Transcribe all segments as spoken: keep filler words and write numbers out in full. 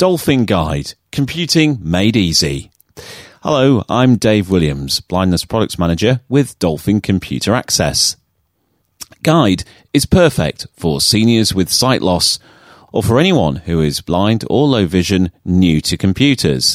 Dolphin Guide, Computing Made Easy. Hello, I'm Dave Williams, Blindness Products Manager with Dolphin Computer Access. Guide is perfect for seniors with sight loss or for anyone who is blind or low vision new to computers.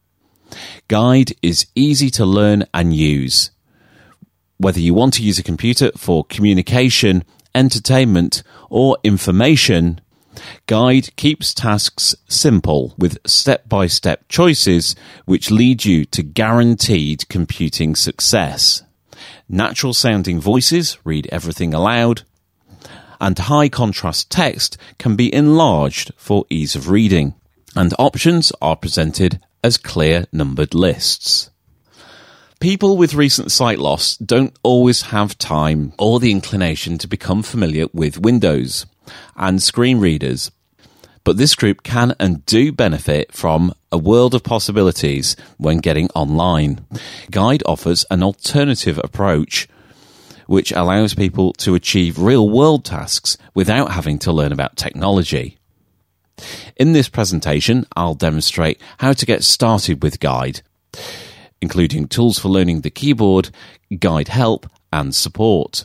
Guide is easy to learn and use. Whether you want to use a computer for communication, entertainment, or information, Guide keeps tasks simple with step-by-step choices which lead you to guaranteed computing success. Natural-sounding voices read everything aloud, and high-contrast text can be enlarged for ease of reading, and options are presented as clear numbered lists. People with recent sight loss don't always have time or the inclination to become familiar with Windows and screen readers, but this group can and do benefit from a world of possibilities when getting online. Guide offers an alternative approach which allows people to achieve real-world tasks without having to learn about technology. In this presentation, I'll demonstrate how to get started with Guide, including tools for learning the keyboard, guide help, and support.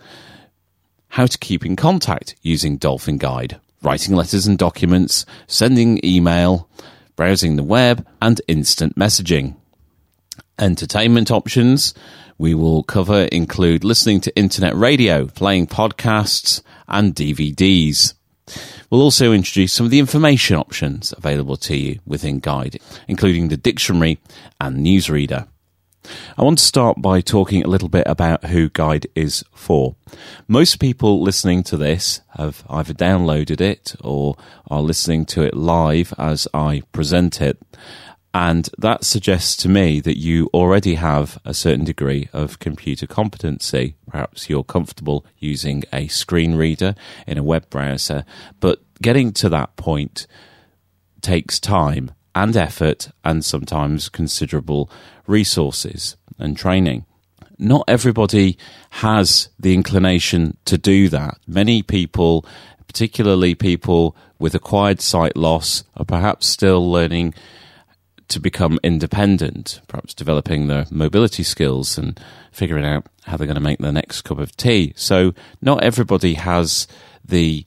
How to keep in contact using Dolphin Guide, writing letters and documents, sending email, browsing the web, and instant messaging. Entertainment options we will cover include listening to internet radio, playing podcasts, and D V Ds. We'll also introduce some of the information options available to you within Guide, including the dictionary and newsreader. I want to start by talking a little bit about who Guide is for. Most people listening to this have either downloaded it or are listening to it live as I present it. And that suggests to me that you already have a certain degree of computer competency. Perhaps you're comfortable using a screen reader in a web browser, but getting to that point takes time and effort and sometimes considerable resources and training. Not everybody has the inclination to do that. Many people, particularly people with acquired sight loss, are perhaps still learning to become independent, perhaps developing their mobility skills and figuring out how they're going to make their next cup of tea. So not everybody has the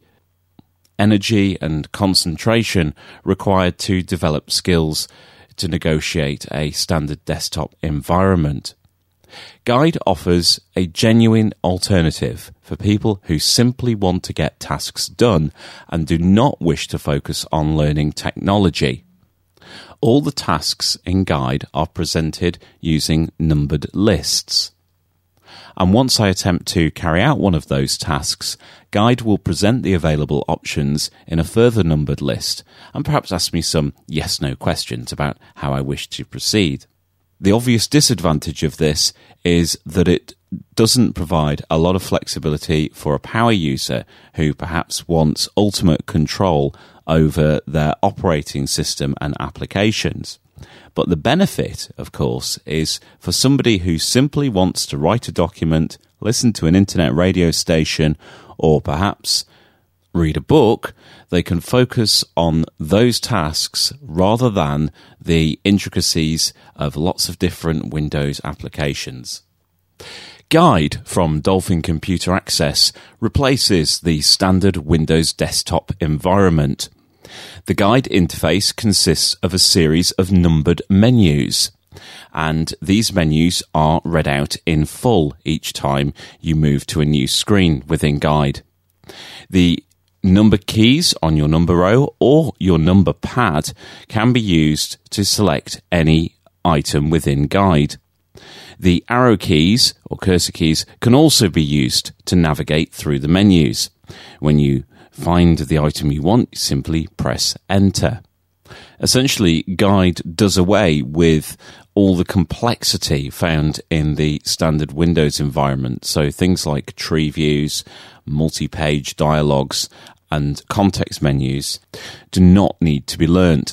energy and concentration required to develop skills to negotiate a standard desktop environment. Guide offers a genuine alternative for people who simply want to get tasks done and do not wish to focus on learning technology. All the tasks in Guide are presented using numbered lists. And once I attempt to carry out one of those tasks, Guide will present the available options in a further numbered list and perhaps ask me some yes-no questions about how I wish to proceed. The obvious disadvantage of this is that it doesn't provide a lot of flexibility for a power user who perhaps wants ultimate control over their operating system and applications. But the benefit, of course, is for somebody who simply wants to write a document, listen to an internet radio station, or perhaps read a book, they can focus on those tasks rather than the intricacies of lots of different Windows applications. Guide from Dolphin Computer Access replaces the standard Windows desktop environment. The Guide interface consists of a series of numbered menus, and these menus are read out in full each time you move to a new screen within Guide. The number keys on your number row or your number pad can be used to select any item within Guide. The arrow keys or cursor keys can also be used to navigate through the menus. When you find the item you want, simply press enter. Essentially, Guide does away with all the complexity found in the standard Windows environment. So things like tree views, multi-page dialogues, and context menus do not need to be learnt.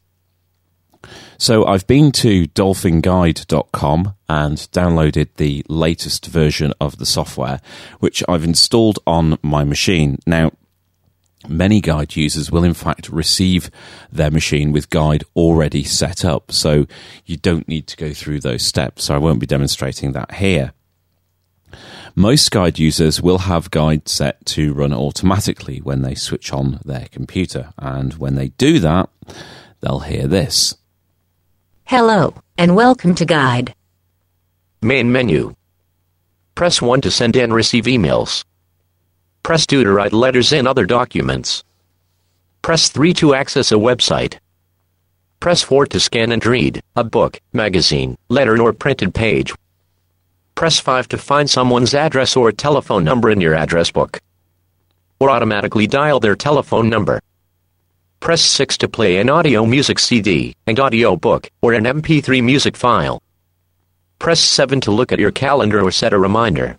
So I've been to dolphin guide dot com and downloaded the latest version of the software, which I've installed on my machine. Now, Many Guide users will in fact receive their machine with Guide already set up, so you don't need to go through those steps, so I won't be demonstrating that here. Most Guide users will have Guide set to run automatically when they switch on their computer, and when they do that, they'll hear this. Hello, and welcome to Guide. Main menu. Press one to send and receive emails. Press two to write letters and other documents. Press three to access a website. Press four to scan and read a book, magazine, letter or printed page. Press five to find someone's address or telephone number in your address book, or automatically dial their telephone number. Press six to play an audio music C D, an audio book, or an M P three music file. Press seven to look at your calendar or set a reminder.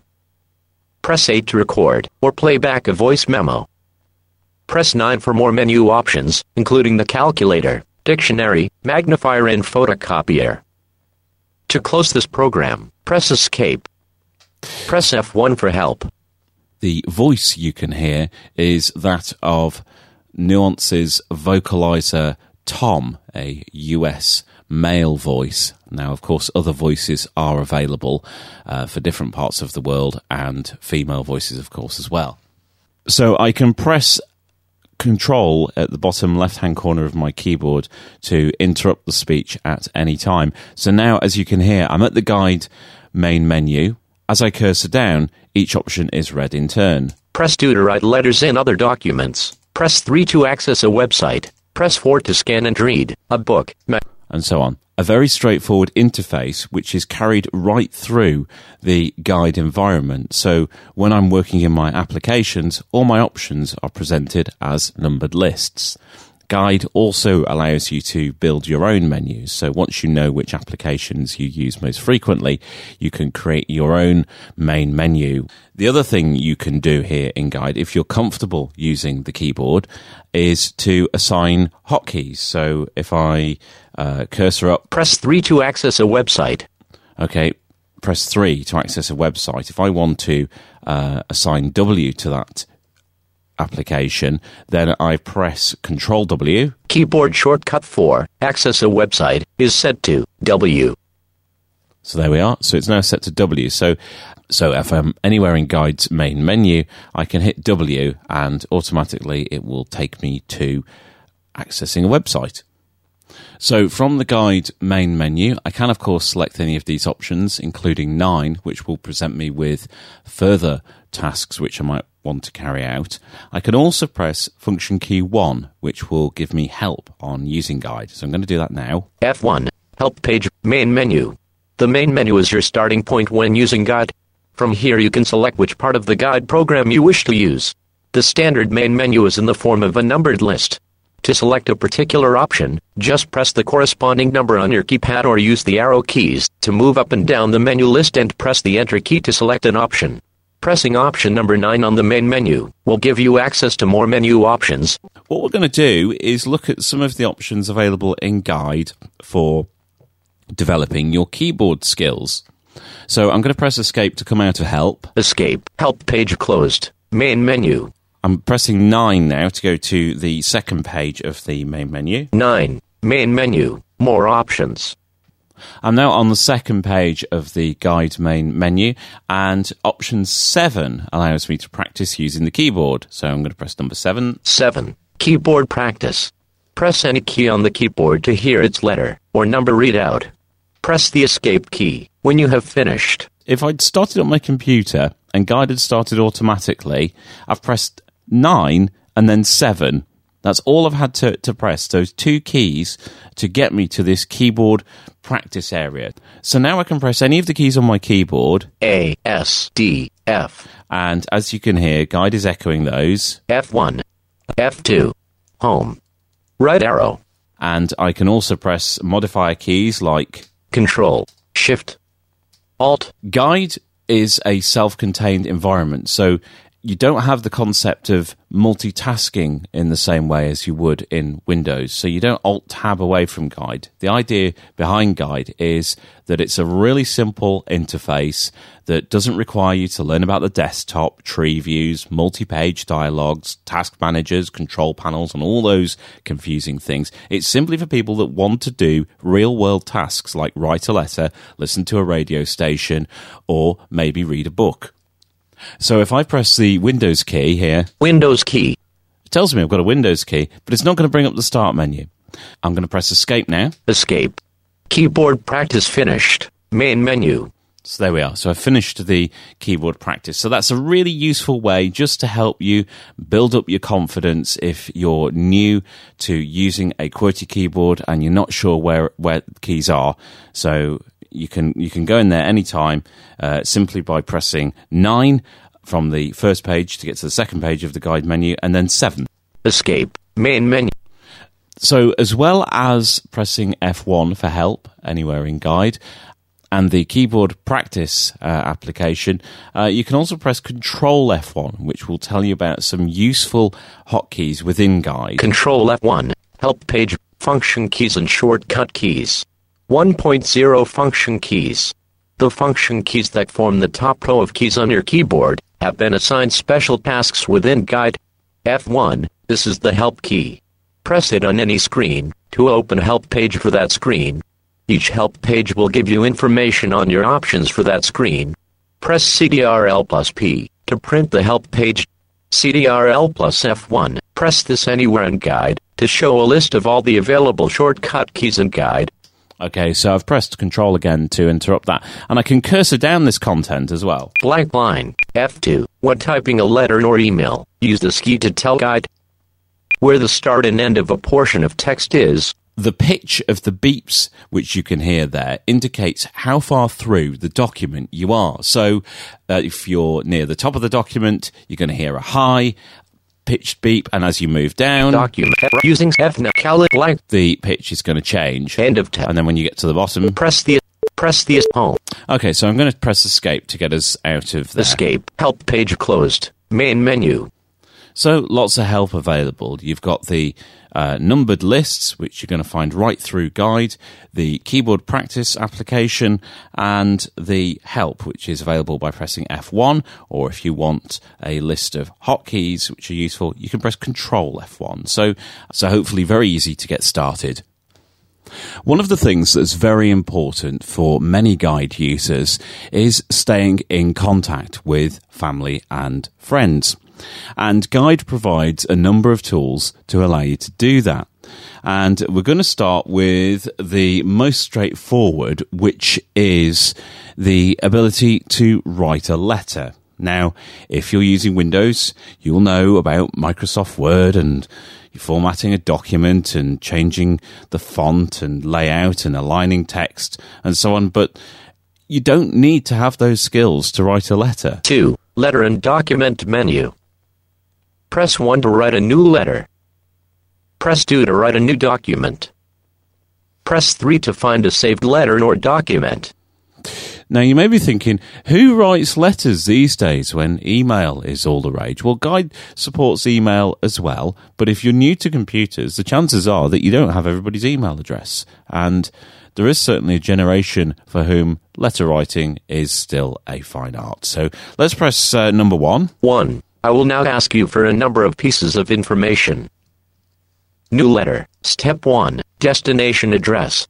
Press eight to record or play back a voice memo. Press nine for more menu options, including the calculator, dictionary, magnifier and photocopier. To close this program, press Escape. Press F one for help. The voice you can hear is that of Nuance's vocalizer Tom, a U S male voice. Now, of course, other voices are available uh, for different parts of the world, and female voices, of course, as well. So I can press Control at the bottom left-hand corner of my keyboard to interrupt the speech at any time. So now, as you can hear, I'm at the Guide main menu. As I cursor down, each option is read in turn. Press two to write letters and other documents. Press three to access a website. Press four to scan and read a book, and so on. A very straightforward interface which is carried right through the Guide environment. So when I'm working in my applications, all my options are presented as numbered lists. Guide also allows you to build your own menus. So once you know which applications you use most frequently, you can create your own main menu. The other thing you can do here in Guide, if you're comfortable using the keyboard, is to assign hotkeys. So if I uh, cursor up... Press three to access a website. Okay, press three to access a website. If I want to uh, assign W to that application, then I press Control W. Keyboard shortcut for access a website is set to W. So there we are. So it's now set to W. So, so if I'm anywhere in Guide's main menu, I can hit W and automatically it will take me to accessing a website. So from the Guide main menu, I can of course select any of these options, including nine, which will present me with further tasks which I might want to carry out. I can also press function key one, which will give me help on using Guide. So I'm going to do that now. F one, help page, main menu. The main menu is your starting point when using Guide. From here you can select which part of the Guide program you wish to use. The standard main menu is in the form of a numbered list. To select a particular option, just press the corresponding number on your keypad or use the arrow keys to move up and down the menu list and press the Enter key to select an option. Pressing option number nine on the main menu will give you access to more menu options. What we're going to do is look at some of the options available in Guide for developing your keyboard skills. So I'm going to press Escape to come out of Help. Escape. Help page closed. Main menu. I'm pressing nine now to go to the second page of the main menu. nine. Main menu. More options. I'm now on the second page of the Guide main menu, and option seven allows me to practice using the keyboard. So I'm going to press number seven. seven. Keyboard practice. Press any key on the keyboard to hear its letter or number read out. Press the Escape key when you have finished. If I'd started on my computer and Guide had started automatically, I've pressed nine and then seven. That's all I've had to, to press, those two keys, to get me to this keyboard practice area. So now I can press any of the keys on my keyboard. A, S, D, F. And as you can hear, Guide is echoing those. F one, F two, home, right arrow. And I can also press modifier keys like Control, Shift, Alt. Guide is a self-contained environment, so you don't have the concept of multitasking in the same way as you would in Windows. So you don't Alt-Tab away from Guide. The idea behind Guide is that it's a really simple interface that doesn't require you to learn about the desktop, tree views, multi-page dialogues, task managers, control panels, and all those confusing things. It's simply for people that want to do real-world tasks like write a letter, listen to a radio station, or maybe read a book. So if I press the Windows key here, Windows key. It tells me I've got a Windows key, but it's not going to bring up the start menu. I'm going to press Escape now. Escape. Keyboard practice finished. Main menu. So there we are. So I've finished the keyboard practice. So that's a really useful way just to help you build up your confidence if you're new to using a QWERTY keyboard and you're not sure where, where the keys are. So you can you can go in there anytime uh, simply by pressing nine from the first page to get to the second page of the Guide menu, and then seven. Escape. Main menu. So as well as pressing F one for help anywhere in Guide, and the keyboard practice uh, application, uh, you can also press Control F one, which will tell you about some useful hotkeys within Guide. Control F one. Help page, function keys and shortcut keys. one point oh function keys. The function keys that form the top row of keys on your keyboard have been assigned special tasks within Guide. F one. This is the help key. Press it on any screen to open a help page for that screen. Each help page will give you information on your options for that screen. Press C T R L plus P to print the help page. C T R L plus F one. Press this anywhere in Guide to show a list of all the available shortcut keys in Guide. Okay, so I've pressed Control again to interrupt that, and I can cursor down this content as well. Blank line. F two. When typing a letter or email, use this key to tell Guide where the start and end of a portion of text is. The pitch of the beeps, which you can hear there, indicates how far through the document you are. So uh, if you're near the top of the document, you're going to hear a high pitched beep, and as you move down, document using F N blank, the pitch is going to change. End of text. And then when you get to the bottom, press the press the home. Okay, so I'm going to press Escape to get us out of there. Escape. Help page closed. Main menu. So lots of help available. You've got the uh, numbered lists, which you're going to find right through Guide, the keyboard practice application, and the help, which is available by pressing F one, or if you want a list of hotkeys, which are useful, you can press Control F one. So, so hopefully very easy to get started. One of the things that's very important for many Guide users is staying in contact with family and friends. And Guide provides a number of tools to allow you to do that. And we're going to start with the most straightforward, which is the ability to write a letter. Now, if you're using Windows, you'll know about Microsoft Word and formatting a document and changing the font and layout and aligning text and so on, but you don't need to have those skills to write a letter. two. Letter and document menu. Press one to write a new letter. Press two to write a new document. Press three to find a saved letter or document. Now, you may be thinking, who writes letters these days when email is all the rage? Well, Guide supports email as well, but if you're new to computers, the chances are that you don't have everybody's email address. And there is certainly a generation for whom letter writing is still a fine art. So let's press uh, number one. One. I will now ask you for a number of pieces of information. New letter. Step one. Destination address.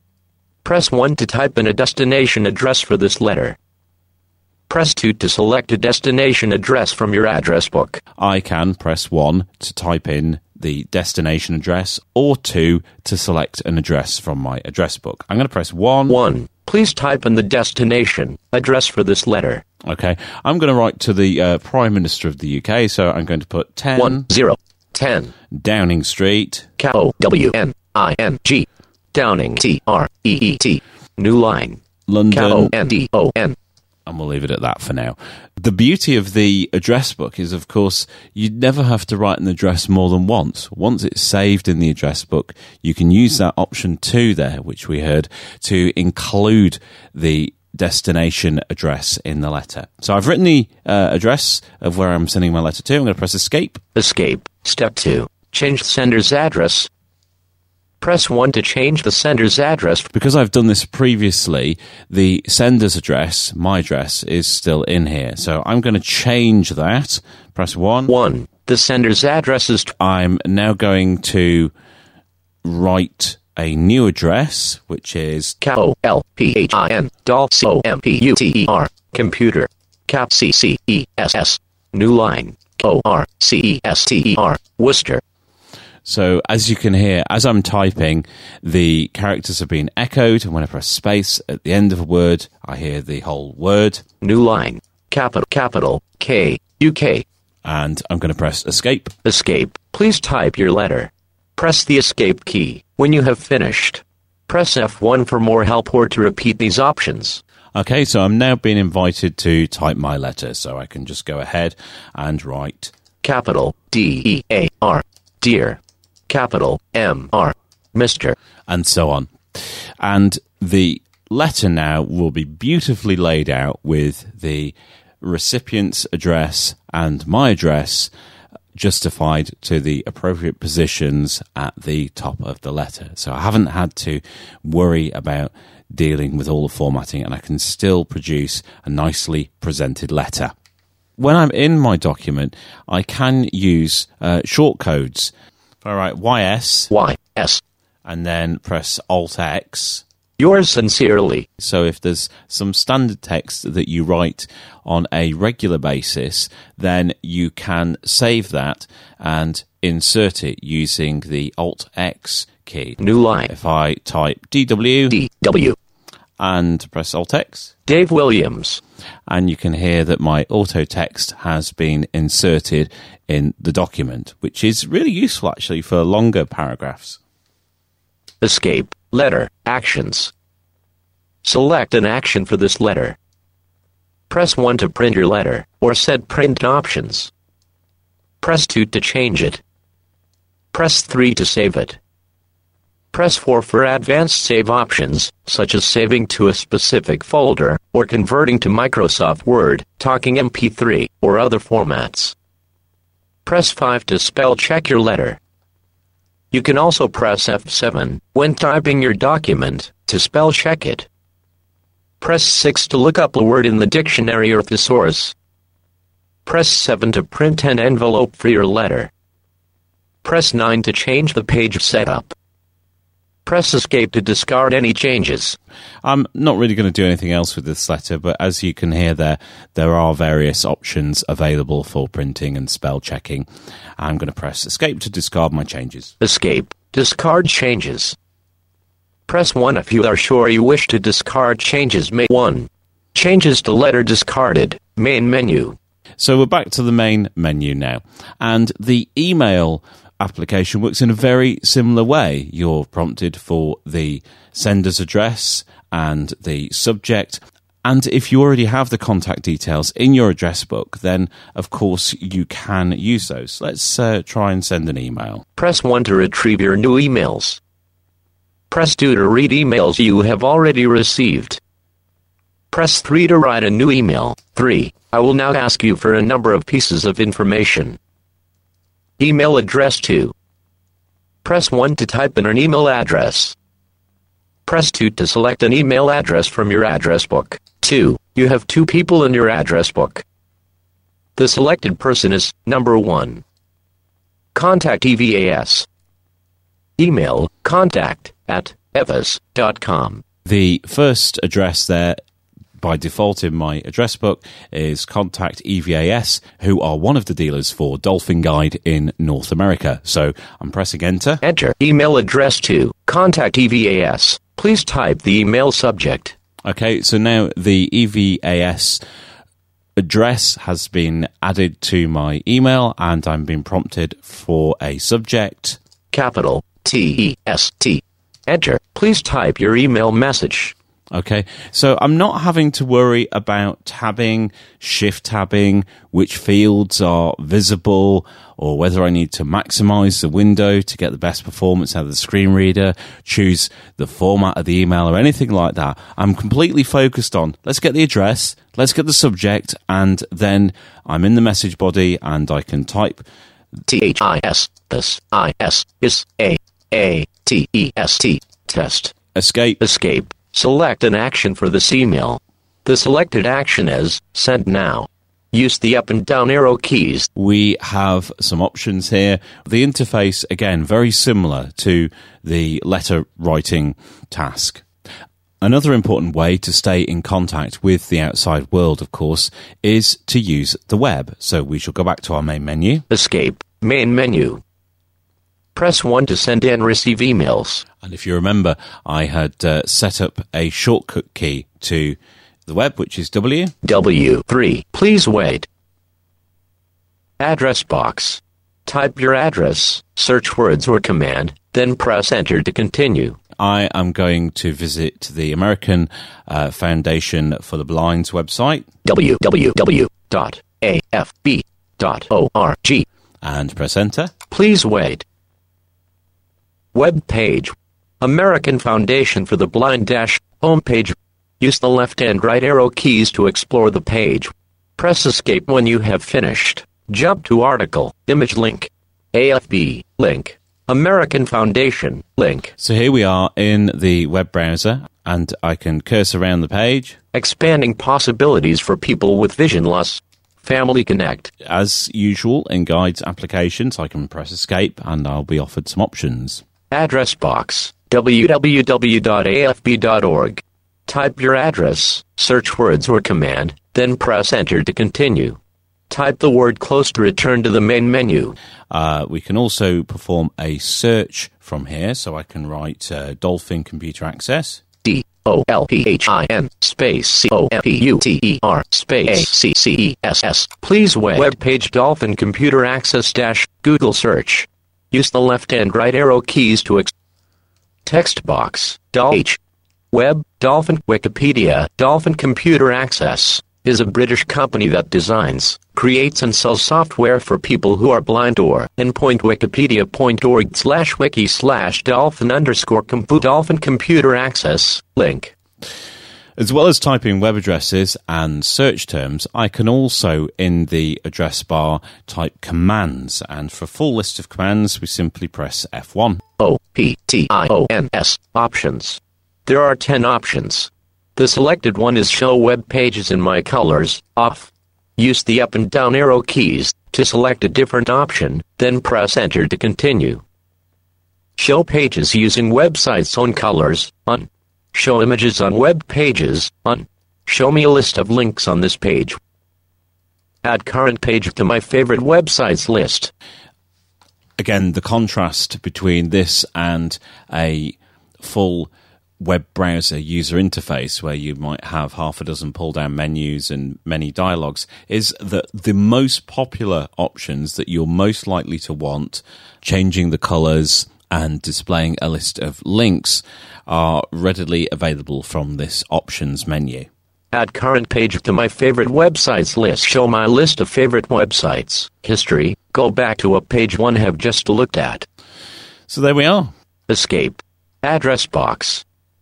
Press one to type in a destination address for this letter. Press two to select a destination address from your address book. I can press one to type in the destination address, or two to select an address from my address book. I'm going to press one. One. Please type in the destination address for this letter. Okay. I'm going to write to the uh, Prime Minister of the U K, so I'm going to put ten. One, zero, ten. Downing Street. K O W N I N G. Downing, T R E E T. New line. London. K O N D O N. And we'll leave it at that for now. The beauty of the address book is, of course, you never have to write an address more than once. Once it's saved in the address book, you can use that option two there, which we heard, to include the destination address in the letter. So I've written the uh, address of where I'm sending my letter to. I'm going to press escape. Escape. Step two. Change the sender's address. Press one to change the sender's address. Because I've done this previously, the sender's address, my address, is still in here. So I'm going to change that. Press one. one. The sender's address is... T- I'm now going to write a new address, which is... K O L P H I N, D O L C O M P U T E R, computer, Cap C C E S S, new line, O R C E S T E R, Worcester. So as you can hear, as I'm typing, the characters are being echoed, and when I press space at the end of a word, I hear the whole word. New line, capital, capital, K, U K. And I'm going to press escape. Escape. Please type your letter. Press the escape key when you have finished. Press F one for more help or to repeat these options. Okay, so I'm now being invited to type my letter, so I can just go ahead and write capital D E A R, dear. Capital M R, Mister And so on. And the letter now will be beautifully laid out with the recipient's address and my address justified to the appropriate positions at the top of the letter. So I haven't had to worry about dealing with all the formatting, and I can still produce a nicely presented letter. When I'm in my document, I can use uh, shortcodes. All right, Y S. Y S. And then press Alt X. Yours sincerely. So if there's some standard text that you write on a regular basis, then you can save that and insert it using the Alt X key. New line. If I type D W. D W. And press Alt X. Dave Williams. And you can hear that my auto text has been inserted in the document, which is really useful actually for longer paragraphs. Escape. Letter. Actions. Select an action for this letter. Press one to print your letter, or set print options. Press two to change it. Press three to save it. Press four for advanced save options, such as saving to a specific folder, or converting to Microsoft Word, Talking M P three, or other formats. Press five to spell check your letter. You can also press F seven, when typing your document, to spell check it. Press six to look up a word in the dictionary or thesaurus. Press seven to print an envelope for your letter. Press nine to change the page setup. Press escape to discard any changes. I'm not really going to do anything else with this letter, but as you can hear there, there are various options available for printing and spell checking. I'm going to press escape to discard my changes. Escape. Discard changes. Press one if you are sure you wish to discard changes. Make one. Changes to letter discarded. Main menu. So we're back to the main menu now. And the email application works in a very similar way. You're prompted for the sender's address and the subject. And if you already have the contact details in your address book, then of course you can use those. Let's uh, try and send an email. Press one to retrieve your new emails. Press two to read emails you have already received. Press three to write a new email. three. I will now ask you for a number of pieces of information. Email address two. Press one to type in an email address. Press two to select an email address from your address book. two. You have two people in your address book. The selected person is number one. Contact E V A S. Email contact at evas dot com. The first address there, by default in my address book, is Contact E V A S, who are one of the dealers for Dolphin Guide in North America. So I'm pressing enter. Enter. Email address to Contact E V A S. Please type the email subject. Okay, so now the E V A S address has been added to my email, and I'm being prompted for a subject. Capital T E S T. Enter. Please type your email message. Okay, so I'm not having to worry about tabbing, shift tabbing, which fields are visible, or whether I need to maximize the window to get the best performance out of the screen reader, choose the format of the email, or anything like that. I'm completely focused on, let's get the address, let's get the subject, and then I'm in the message body and I can type T H I S, this, I S, is, A, A, T, E, S, T, test. Escape. Escape. Select an action for this email. The selected action is send now. Use the up and down arrow keys. We have some options here. The interface, again, very similar to the letter writing task. Another important way to stay in contact with the outside world, of course, is to use the web. So we shall go back to our main menu. Escape. Main menu. Press one to send and receive emails. And if you remember, I had uh, set up a shortcut key to the web, which is W. W three. Please wait. Address box. Type your address, search words or command, then press enter to continue. I am going to visit the American uh, Foundation for the Blind's website. w w w dot a f b dot org. And press enter. Please wait. Web page. American Foundation for the Blind dash home page. Use the left and right arrow keys to explore the page. Press escape when you have finished. Jump to article, image link, A F B, link, American Foundation, link. So here we are in the web browser, and I can cursor around the page. Expanding possibilities for people with vision loss. Family Connect. As usual in Guides applications, I can press escape and I'll be offered some options. Address box. w w w dot a f b dot org. Type your address, search words or command, then press enter to continue. Type the word close to return to the main menu. Uh, we can also perform a search from here, so I can write uh, Dolphin Computer Access. D O L P H I N space C O M P U T E R space A C C E S S. Please wait. Web page Dolphin Computer Access dash Google search. Use the left and right arrow keys to ex- text box. Dol H. Web, Dolphin, Wikipedia. Dolphin Computer Access is a British company that designs, creates and sells software for people who are blind or endpoint wikipedia.org slash wiki slash dolphin underscore compu dolphin computer access link. As well as typing web addresses and search terms, I can also, in the address bar, type commands. And for a full list of commands, we simply press F one. O P T I O N S. Options. There are ten options. The selected one is Show Web Pages in My Colors, off. Use the up and down arrow keys to select a different option, then press enter to continue. Show pages using websites' own colors, on. Show images on web pages, on. Show me a list of links on this page. Add current page to my favorite websites list. Again, the contrast between this and a full web browser user interface where you might have half a dozen pull-down menus and many dialogues is that the most popular options that you're most likely to want, changing the colors and displaying a list of links, are readily available from this options menu. Add current page to my favorite websites list. Show my list of favorite websites. History. Go back to a page one have just looked at. So there we are. Escape. Address box.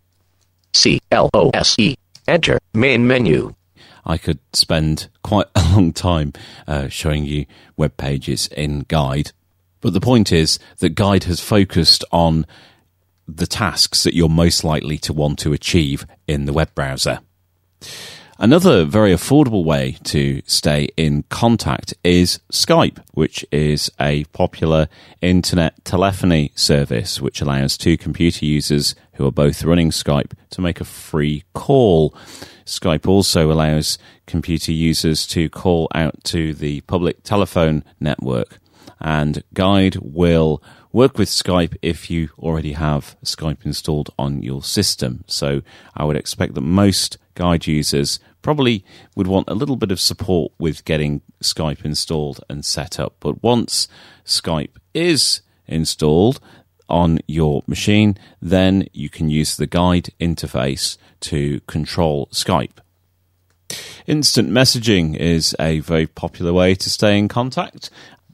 C L O S E. Enter. Main menu. I could spend quite a long time uh, showing you web pages in Guide. But the point is that Guide has focused on the tasks that you're most likely to want to achieve in the web browser. Another very affordable way to stay in contact is Skype, which is a popular internet telephony service which allows two computer users who are both running Skype to make a free call. Skype also allows computer users to call out to the public telephone network, and Guide will work with Skype if you already have Skype installed on your system. So I would expect that most Guide users probably would want a little bit of support with getting Skype installed and set up. But once Skype is installed, on your machine, then you can use the guide interface to control Skype. Instant messaging is a very popular way to stay in contact.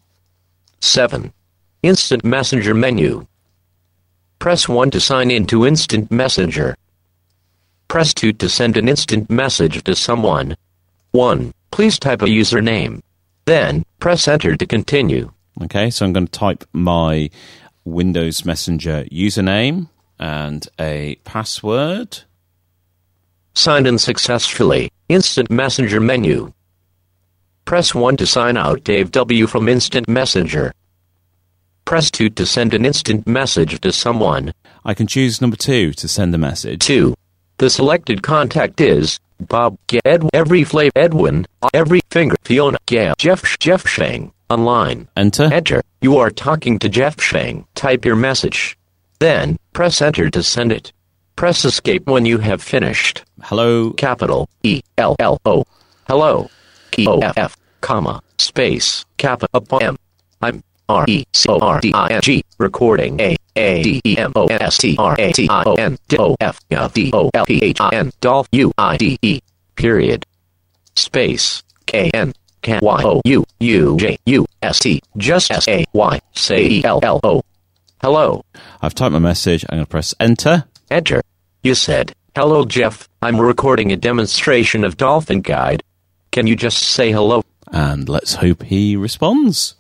seven. Instant Messenger menu. Press one to sign in to Instant Messenger. Press two to send an instant message to someone. one. Please type a username. Then, press enter to continue. Okay, so I'm going to type my Windows Messenger username and a password. Signed in successfully. Instant Messenger menu. Press one to sign out. Dave W. from Instant Messenger. Press two to send an instant message to someone. I can choose number two to send a message. two. The selected contact is Bob, Ed, Every Flav, Edwin, Every Finger, Fiona, Gail, Jeff, Jeff Shang. Online. Enter. Enter. You are talking to Jeff Shang. Type your message. Then, press enter to send it. Press escape when you have finished. Hello. Capital E L L O. Hello. Key O F F, comma, space, kappa, upon M. I'm R E C O R D I N G. Recording A A D E M O N S T R A T I O N D O F D O L P H I N Dolph U I D E. Period. Space K N K Y O U U J U S T. Just S A Y. Say E L L O. Hello. I've typed my message. I'm going to press enter. Enter. You said, hello Jeff, I'm recording a demonstration of Dolphin Guide. Can you just say hello? And let's hope he responds.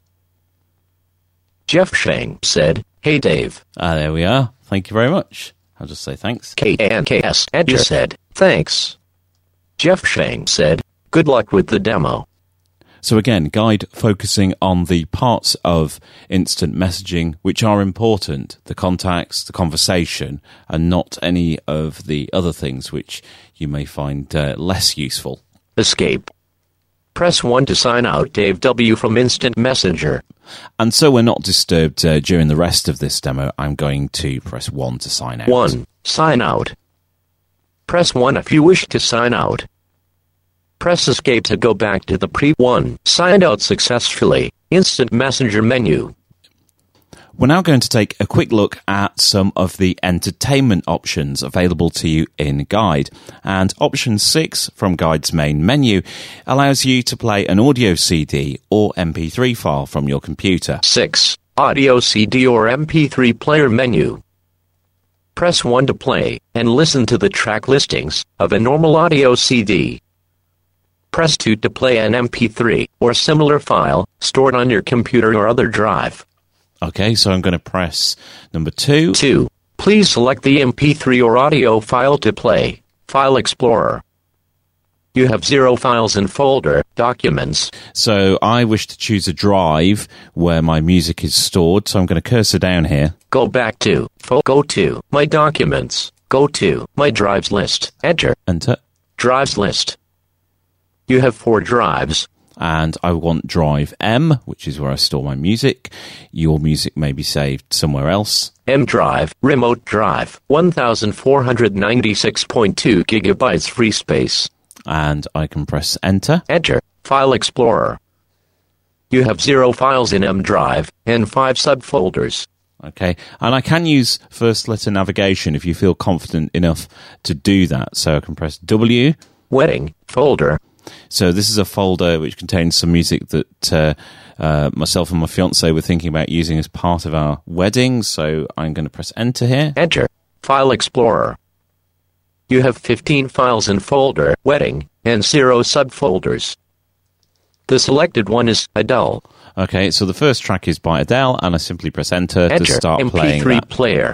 Jeff Shang said, hey Dave. Ah, there we are. Thank you very much. I'll just say thanks. K A N K S. Enter. You said, thanks. Jeff Shang said, good luck with the demo. So again, guide focusing on the parts of instant messaging which are important, the contacts, the conversation, and not any of the other things which you may find uh, less useful. Escape. Press one to sign out. Dave W. from Instant Messenger. And so we're not disturbed uh, during the rest of this demo, I'm going to press one to sign out. one. Sign out. Press one if you wish to sign out. Press escape to go back to the pre one. Signed out successfully. Instant Messenger menu. We're now going to take a quick look at some of the entertainment options available to you in Guide. And option six from Guide's main menu allows you to play an audio C D or M P three file from your computer. six. Audio C D or M P three player menu. Press one to play and listen to the track listings of a normal audio C D. Press two to play an M P three or similar file stored on your computer or other drive. Okay, so I'm going to press number two. two. Please select the M P three or audio file to play. File Explorer. You have zero files in folder, documents. So I wish to choose a drive where my music is stored, so I'm going to cursor down here. Go back to, fo- go to, My Documents. Go to, My Drives list. Enter. Enter. Drives list. You have four drives. And I want drive M, which is where I store my music. Your music may be saved somewhere else. M drive, remote drive, one thousand four hundred ninety-six point two gigabytes free space. And I can press enter. Enter. File Explorer. You have zero files in M drive and five subfolders. Okay, and I can use first letter navigation if you feel confident enough to do that. So I can press W. Wedding, folder. So this is a folder which contains some music that uh, uh, myself and my fiancée were thinking about using as part of our wedding. So I'm going to press enter here. Enter. File Explorer. You have fifteen files in folder, wedding, and zero subfolders. The selected one is Adele. Okay, so the first track is by Adele, and I simply press enter, enter. to start M P three playing that. player.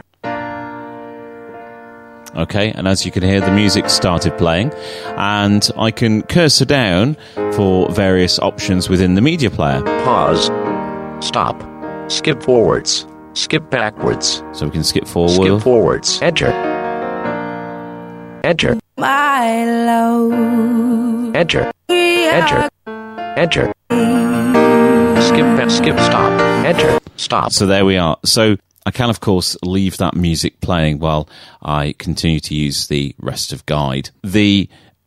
Okay, and as you can hear, the music started playing, and I can cursor down for various options within the media player. Pause. Stop. Skip forwards. Skip backwards. So we can skip forward. Skip forwards. Enter. Enter. My love. Enter. Enter. Enter. Skip back. Skip. Stop. Enter. Stop. So there we are. So I can, of course, leave that music playing while I continue to use the rest of Guide. The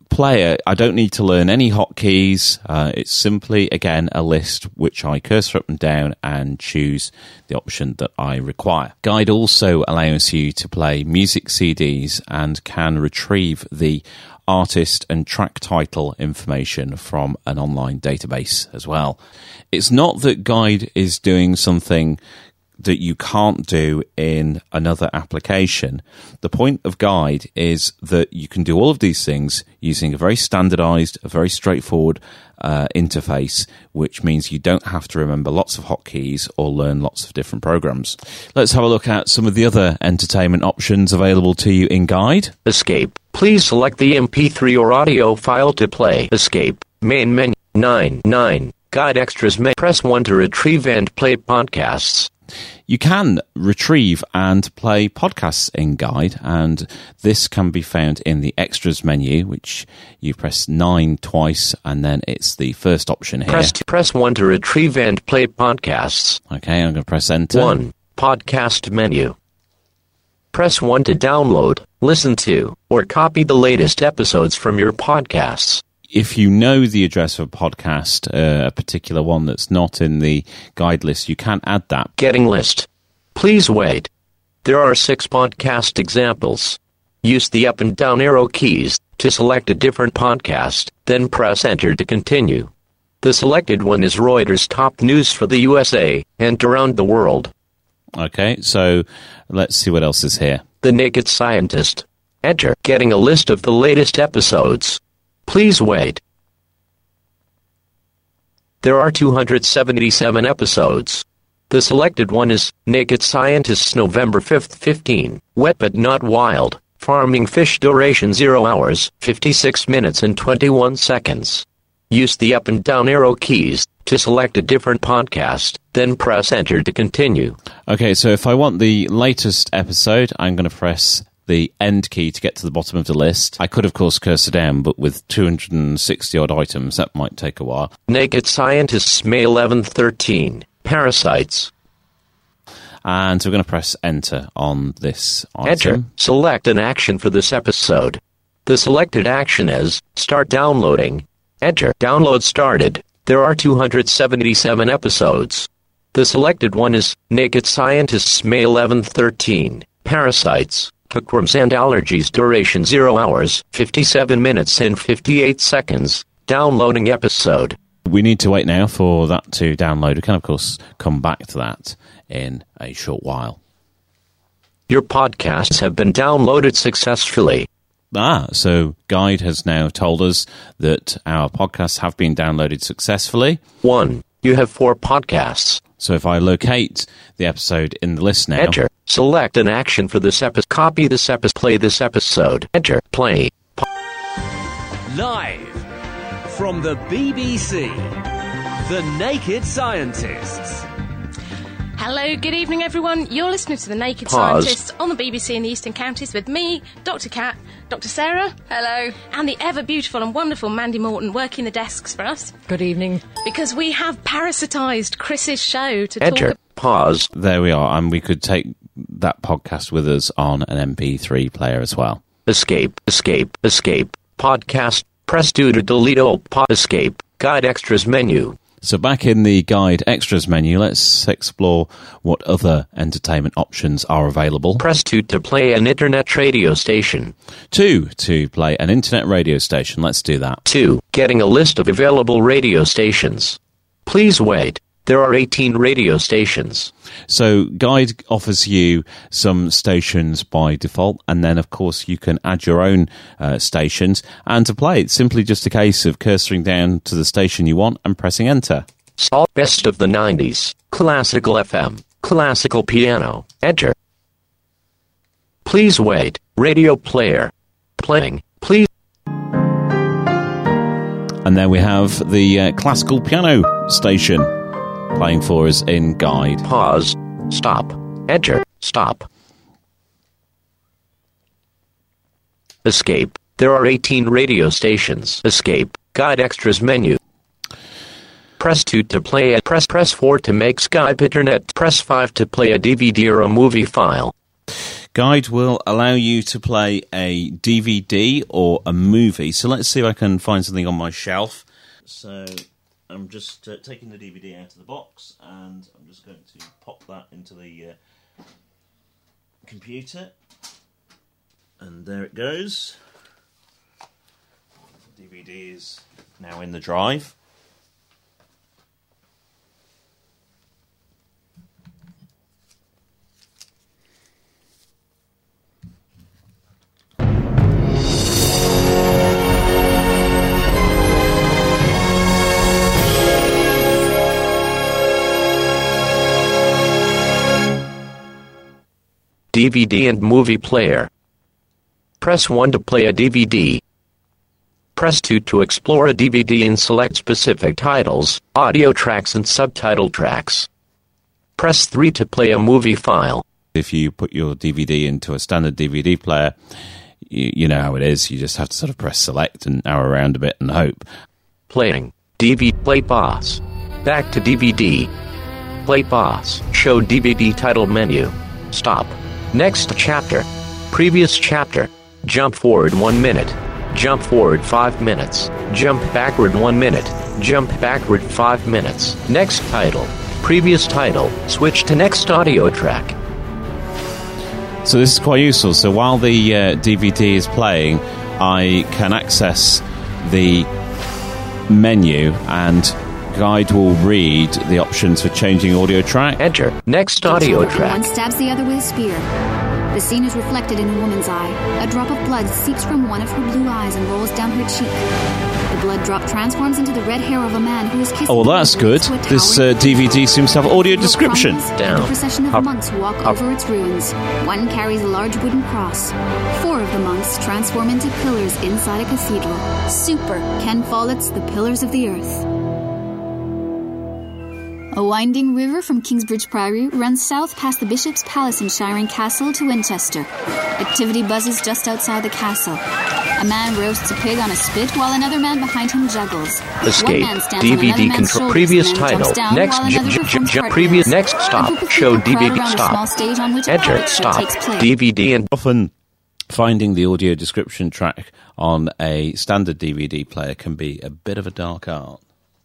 player, I don't need to learn any hotkeys. Uh, it's simply, again, a list which I cursor up and down and choose the option that I require. Guide also allows you to play music C Ds and can retrieve the artist and track title information from an online database as well. It's not that Guide is doing something that you can't do in another application. The point of Guide is that you can do all of these things using a very standardized, a very straightforward uh, interface, which means you don't have to remember lots of hotkeys or learn lots of different programs. Let's have a look at some of the other entertainment options available to you in Guide. Escape. Please select the M P three or audio file to play. Escape. Main menu. nine. nine. Guide extras. May press one to retrieve and play podcasts. You can retrieve and play podcasts in Guide, and this can be found in the Extras menu, which you press nine twice, and then it's the first option here. Press, press one to retrieve and play podcasts. Okay, I'm going to press Enter. one. Podcast menu. Press one to download, listen to, or copy the latest episodes from your podcasts. If you know the address of a podcast, uh, a particular one that's not in the Guide list, you can add that. Getting list. Please wait. There are six podcast examples. Use the up and down arrow keys to select a different podcast, then press Enter to continue. The selected one is Reuters top news for the U S A and around the world. Okay, so let's see what else is here. The Naked Scientist. Enter. Getting a list of the latest episodes. Please wait. There are two hundred seventy-seven episodes. The selected one is Naked Scientists November fifth fifteen, Wet But Not Wild, Farming Fish duration zero hours, fifty-six minutes and twenty-one seconds. Use the up and down arrow keys to select a different podcast, then press Enter to continue. Okay, so if I want the latest episode, I'm going to press the End key to get to the bottom of the list. I could, of course, cursor down, but with two hundred sixty odd items, that might take a while. Naked Scientists May eleventh thirteen, Parasites. And so we're going to press Enter on this item. Enter. Select an action for this episode. The selected action is Start Downloading. Enter. Download started. There are two hundred seventy-seven episodes. The selected one is Naked Scientists May eleventh thirteen, Parasites. Hookworms and Allergies duration zero hours, fifty-seven minutes and fifty-eight seconds. Downloading episode. We need to wait now for that to download. We can, of course, come back to that in a short while. Your podcasts have been downloaded successfully. Ah, so Guide has now told us that our podcasts have been downloaded successfully. one. You have four podcasts. So if I locate the episode in the list now... Enter. Select an action for this episode. Copy this episode. Play this episode. Enter. Play. Live from the B B C, The Naked Scientists. Hello, good evening everyone. You're listening to The Naked Pause. Scientists on the B B C in the Eastern Counties with me, Doctor Cat, Doctor Sarah. Hello. And the ever beautiful and wonderful Mandy Morton working the desks for us. Good evening. Because we have parasitised Chris's show to Enter. talk... Pause. There we are, and we could take that podcast with us on an M P three player as well. Escape. Escape. Escape. Podcast. Press two to delete all. Po- escape. Guide extras menu. So back in the Guide Extras menu, let's explore what other entertainment options are available. Press two to play an internet radio station. Two, to play an internet radio station. Let's do that. two. Getting a list of available radio stations. Please wait. There are eighteen radio stations. So Guide offers you some stations by default, and then, of course, you can add your own uh, stations. And to play, it's simply just a case of cursoring down to the station you want and pressing Enter. All best of the nineties. Classical F M. Classical piano. Enter. Please wait. Radio player. Playing. Please. And then we have the uh, classical piano station playing for us in Guide. Pause. Stop. Enter. Stop. Escape. There are eighteen radio stations. Escape. Guide extras menu. Press two to play it. Press press four to make Skype internet. Press five to play a D V D or a movie file. Guide will allow you to play a D V D or a movie. So let's see if I can find something on my shelf. So I'm just uh, taking the D V D out of the box, and I'm just going to pop that into the uh, computer. And there it goes. The D V D is now in the drive. D V D and movie player. Press one to play a D V D. Press two to explore a D V D and select specific titles, audio tracks and subtitle tracks. Press three to play a movie file. If you put your D V D into a standard D V D player, you, you know how it is. You just have to sort of press select and arrow around a bit and hope. Playing. D V D. Play pause. Back to D V D. Play pause. Show D V D title menu. Stop. Next chapter. Previous chapter. Jump forward one minute. Jump forward five minutes. Jump backward one minute. Jump backward five minutes. Next title. Previous title. Switch to next audio track. So this is quite useful. So while the uh, D V D is playing, I can access the menu, and Guide will read the options for changing audio track. Enter. Next audio track. One stabs the other with a spear. The scene is reflected in a woman's eye. A drop of blood seeps from one of her blue eyes and rolls down her cheek. The blood drop transforms into the red hair of a man who is kissing. Oh, well, that's good. This uh, D V D seems to have audio description. Down. A procession of Up. monks walk Up. over its ruins. One carries a large wooden cross. Four of the monks transform into pillars inside a cathedral. Super Ken Follett's The Pillars of the Earth. A winding river from Kingsbridge Priory runs south past the Bishop's Palace in Shiring Castle to Winchester. Activity buzzes just outside the castle. A man roasts a pig on a spit while another man behind him juggles. Escape. One man stands D on V another D man's control. shoulders Previous and then title. jumps down Next. while J- another j- performs j- cartwheels. previous. Next. A Stop. group of Show people D V crowd D. around a small Stop. stage on which a Enter. pirate show Stop. takes place. D V D and Often finding the audio description track on a standard D V D player can be a bit of a dark art.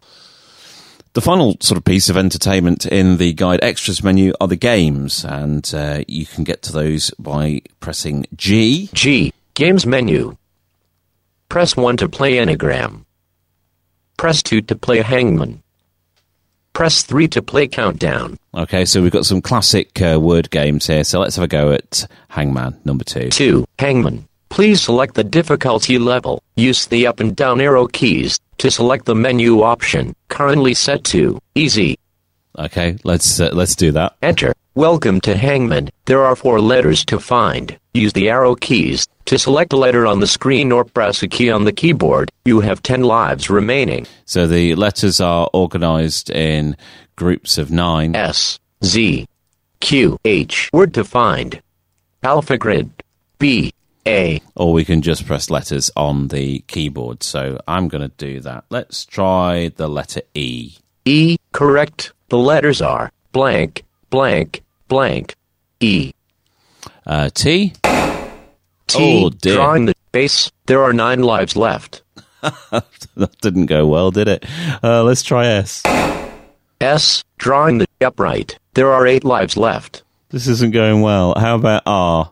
The final sort of piece of entertainment in the Guide Extras menu are the games, and uh, you can get to those by pressing G. G. Games menu. Press one to play Enneagram. Press two to play Hangman. Press three to play Countdown. Okay, so we've got some classic uh, word games here, so let's have a go at Hangman, number two. two. Hangman. Please select the difficulty level. Use the up and down arrow keys to select the menu option, currently set to Easy. Okay, let's uh, let's do that. Enter. Welcome to Hangman. There are four letters to find. Use the arrow keys to select a letter on the screen or press a key on the keyboard. You have ten lives remaining. So the letters are organised in groups of nine. S, Z, Q, H. Word to find. Alpha grid. B, A. Or we can just press letters on the keyboard. So I'm going to do that. Let's try the letter E. E. Correct. The letters are blank, blank, blank. E. Uh, T. T. Oh, dear. Drawing the base. There are nine lives left. That didn't go well, did it? Uh, let's try S. S. Drawing the upright. There are eight lives left. This isn't going well. How about R?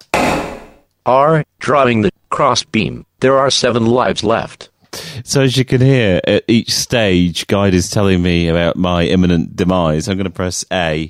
R. Drawing the cross beam. There are seven lives left. So as you can hear, at each stage, Guide is telling me about my imminent demise. I'm going to press A.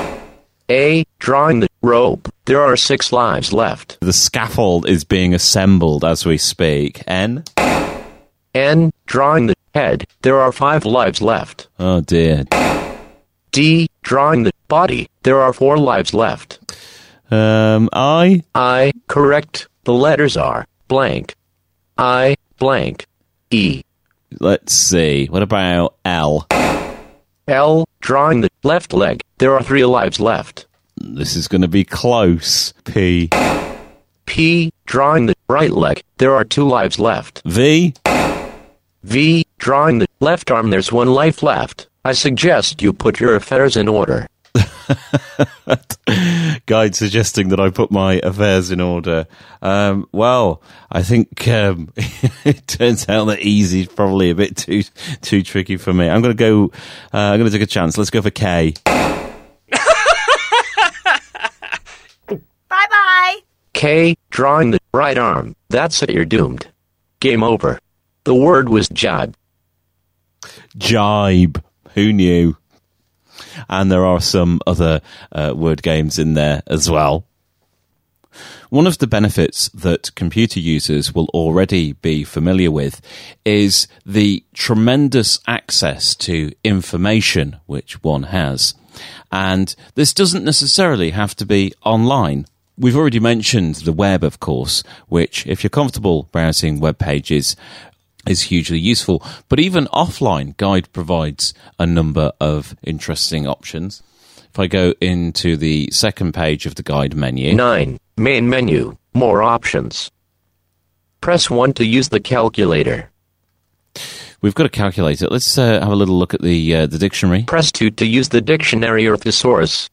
A. Drawing the rope. There are six lives left. The scaffold is being assembled as we speak. N. N. Drawing the head. There are five lives left. Oh dear. D. Drawing the body. There are four lives left. Um, I. I. Correct. The letters are blank. I. Blank. E. Let's see. What about L? L. Drawing the left leg. There are three lives left. This is going to be close. P. P. Drawing the right leg. There are two lives left. V. V. Drawing the left arm. There's one life left. I suggest you put your affairs in order. Guide suggesting that I put my affairs in order. Um, well, I think um, it turns out that easy is probably a bit too too tricky for me. I'm going to go. Uh, I'm going to take a chance. Let's go for K. Bye-bye. K, drawing the right arm. That's it, you're doomed. Game over. The word was jibe. Jibe. Who knew? And there are some other uh, word games in there as well. One of the benefits that computer users will already be familiar with is the tremendous access to information which one has. And this doesn't necessarily have to be online. We've already mentioned the web, of course, which, if you're comfortable browsing web pages, is hugely useful. But even offline, Guide provides a number of interesting options. If I go into the second page of the Guide menu. nine. Main menu. More options. Press one to use the calculator. We've got a calculator. Let's uh, have a little look at the uh, the dictionary. Press two to use the dictionary or thesaurus.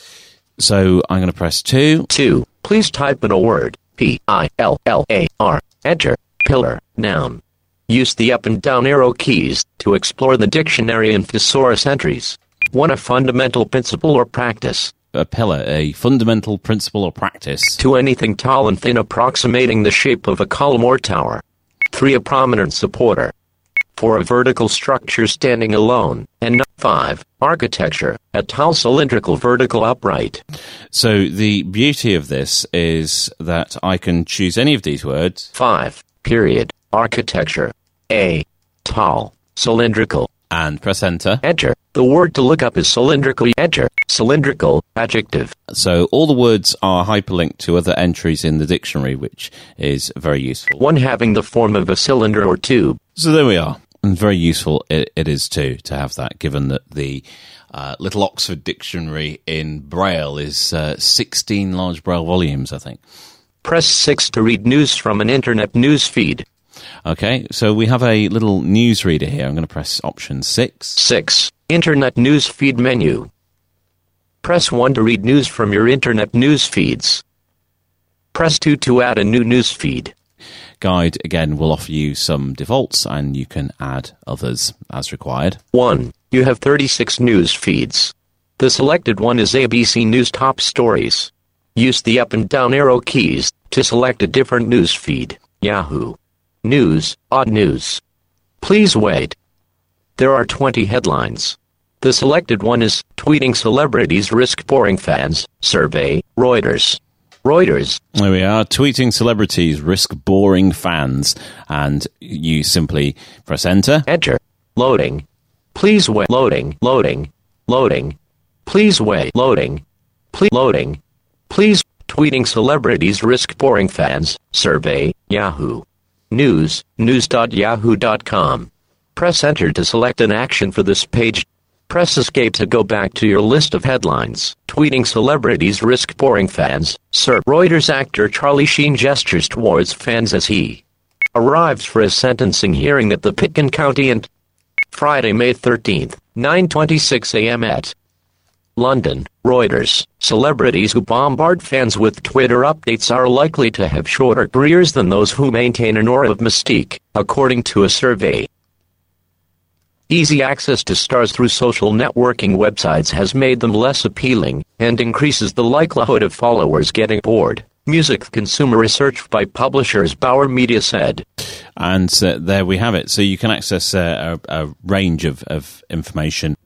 So I'm going to press two. two. Please type in a word. P I L L A R. Enter. Pillar. Noun. Use the up and down arrow keys to explore the dictionary and thesaurus entries. one. A fundamental principle or practice. A pillar, a fundamental principle or practice. two. Anything tall and thin approximating the shape of a column or tower. three. A prominent supporter. four. A vertical structure standing alone. And five. Architecture, a tall cylindrical vertical upright. So the beauty of this is that I can choose any of these words. five. Period. Architecture. A. Tall. Cylindrical. And press enter. Enter. The word to look up is cylindrical. Enter. Cylindrical. Adjective. So all the words are hyperlinked to other entries in the dictionary, which is very useful. one. Having the form of a cylinder or tube. So there we are. And very useful it, it is too, to have that, given that the uh, Little Oxford Dictionary in Braille is uh, sixteen large Braille volumes, I think. Press six to read news from an internet news feed. Okay, so we have a little newsreader here. I'm going to press option six. six. Internet news feed menu. Press one to read news from your internet news feeds. Press two to add a new news feed. Guide, again, will offer you some defaults, and you can add others as required. one. You have thirty-six news feeds. The selected one is A B C News Top Stories. Use the up and down arrow keys to select a different news feed. Yahoo! News, Odd News. Please wait. There are twenty headlines. The selected one is Tweeting Celebrities Risk Boring Fans, Survey, Reuters. Reuters. There we are. Tweeting celebrities risk boring fans. And you simply press enter. Enter. Loading. Please wait. Loading. Loading. Loading. Please wait. Loading. Please. Loading. Please. Tweeting celebrities risk boring fans. Survey. Yahoo. News. news dot yahoo dot com. Press enter to select an action for this page. Press escape to go back to your list of headlines. Tweeting celebrities risk boring fans. Sir Reuters actor Charlie Sheen gestures towards fans as he arrives for his sentencing hearing at the Pitkin County and Friday, May thirteenth, nine twenty-six a m at London. Reuters. Celebrities who bombard fans with Twitter updates are likely to have shorter careers than those who maintain an aura of mystique, according to a survey. Easy access to stars through social networking websites has made them less appealing, and increases the likelihood of followers getting bored. Music consumer research by publishers Bauer Media said. And uh, there we have it. So you can access uh, a, a range of, of information.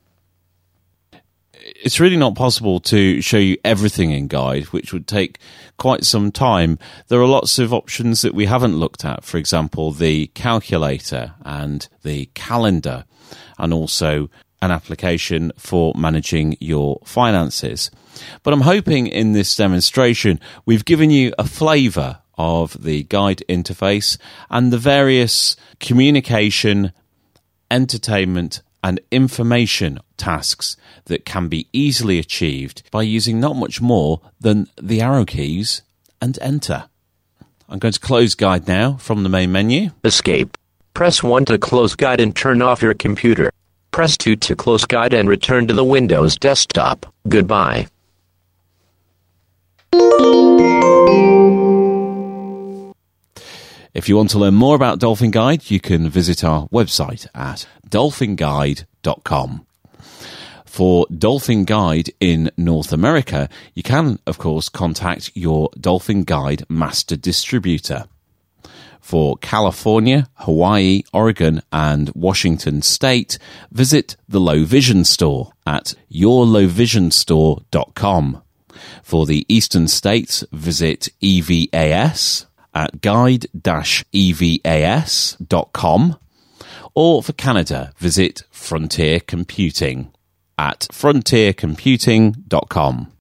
It's really not possible to show you everything in Guide, which would take quite some time. There are lots of options that we haven't looked at. For example, the calculator and the calendar, and also an application for managing your finances. But I'm hoping in this demonstration we've given you a flavour of the Guide interface and the various communication, entertainment and information tasks that can be easily achieved by using not much more than the arrow keys and enter. I'm going to close Guide now from the main menu. Escape. Press one to close Guide and turn off your computer. Press two to close Guide and return to the Windows desktop. Goodbye. If you want to learn more about Dolphin Guide, you can visit our website at dolphin guide dot com. For Dolphin Guide in North America, you can, of course, contact your Dolphin Guide master distributor. For California, Hawaii, Oregon, and Washington State, visit the Low Vision Store at your low vision store dot com. For the Eastern States, visit E V A S at guide dash E V A S dot com. Or for Canada, visit Frontier Computing at frontier computing dot com.